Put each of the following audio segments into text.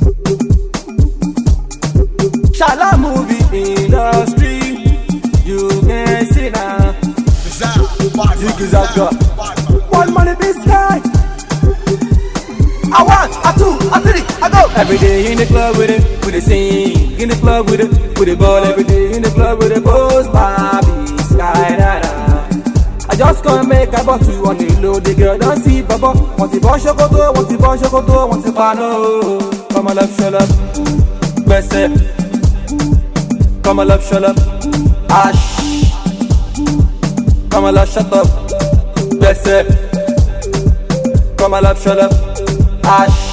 Shala movie industry, you can see now. Zigzaga, one money this guy. I want, I two, I three, I go. Every day in the club with it sing. In the club with it ball. Every day in the club with it post, Bobby, sky, da, da. I just can't make a bottle on the low. The girl don't see papa. Want the boy chocoto, want the boy chocoto, want the pano. Come on, love, shut up. Best it. Come on, love, shut up. Ash. Come on, love, shut up. Best it. Come on, love, shut up. Ash.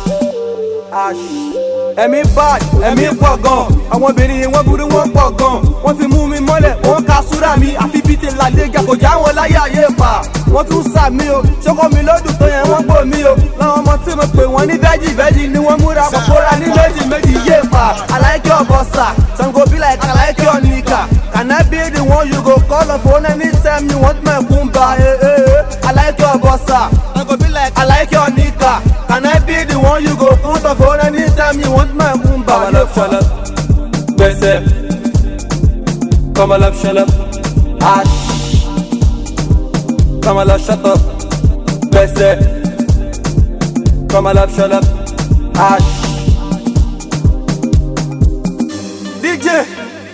Ẹ̀mí bad, ẹ̀mí pọ̀ gan. Àwọn obìnrin wọ́n burú wọ́n pọ̀ gan. Wọ́n ti mú mi mọ́lẹ̀, wọ́n ka súrà mi. Àfi bí ti làdégà kò já wọn láyé ayé pa. Wọ́n tún sà mí o, ṣọ́kọ́ mi lódùn tó yẹn wọ́n gbò mí o. Láwọn ọmọ tí mo pè wọ́n ní vẹ́jì ni wọ́n múra kòkóra ní méjì yé pa. I like your bossa, some go be like I like your nigga. Can I be the one you go call on phone anytime you want my kumba? I like your bossa, some go be like I like your nigga. Can I be the one you go call on phone anytime you want my kumba? Come on, love, shut up. Bese. Come on, love, shut up. Ash. Come on, love, shut up. Bese. Come on, love, shut up. Ash. DJ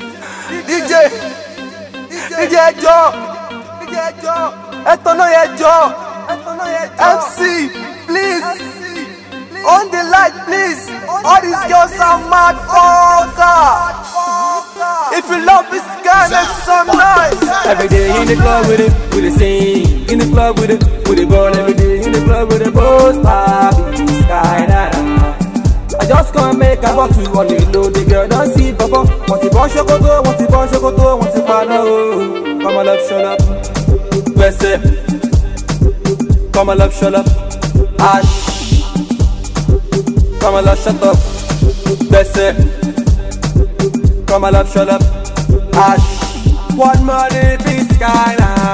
Joe. Etono ye Joe. MC, please. On the light, please. All these girls are mad fucker. If you love this guy, make some noise. Every day in the club with it sing. In the club with it ball. Every day in the club with it post, Bobby, sky, da, da. I just can't make a bottle on the low. The girl don't see papa. Want the boy chocoto, want the boy chocoto, want the pano. Come on, love, shut up. Best it. Come on, love, shut up. Ash. Come on, love, shut up. Best it. Come on, love, shut up. Ash. One money, peace, sky now.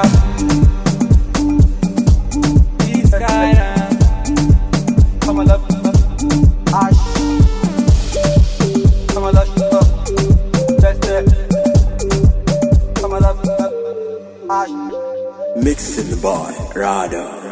Peace, sky now. Come on, love, shut up. Ash. Come on, love, shut up. Best it. Come on, love, shut up. Ash. Mixing the boy, Rado.